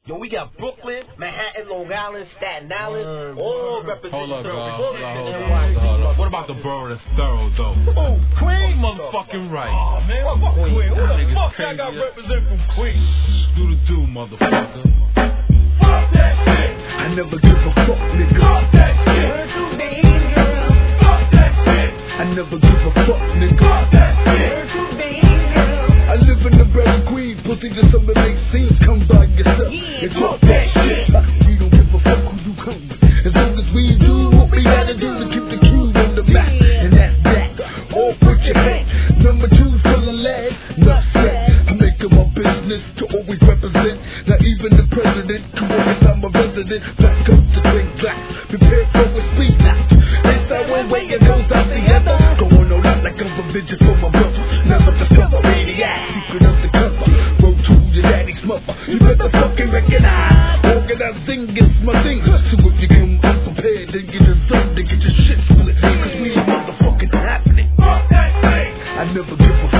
Yo, we got Brooklyn, Manhattan, Long Island, Staten Island, all representing. Hold up. What about the borough that's thorough, though? Oh, Queens? Motherfucking right. Oh, man, fuck Queens. Who the fuck I got represent from Queens? Do, motherfucker. Fuck that shit. I never give a fuck, nigga. Fuck that shit. Fuck that shit. I never give a fuck, nigga. Fuck that shit. I live in the Better Queen, pussy just something make scenes. Come by yourself and talk that shit. We don't give a fuck who you come with, as long as we do what we gotta do to keep the crew on the map. And that's that. All put your hand. Number 2 full of lead. Enough said. I make it my business to always represent. Now even the president, cause I'm a resident. Back up to think back. Prepare for a speed now. This I one way it goes out the other. Going all out like I'm a vigil for my brother. Never discover maniac. Secret of the cover. Roll to your daddy's mother. You better fucking recognize. Organizing is my thing. So if you come unprepared, then you deserve to get your shit split. Cause we ain't motherfucking happening. Fuck that thing. I never give a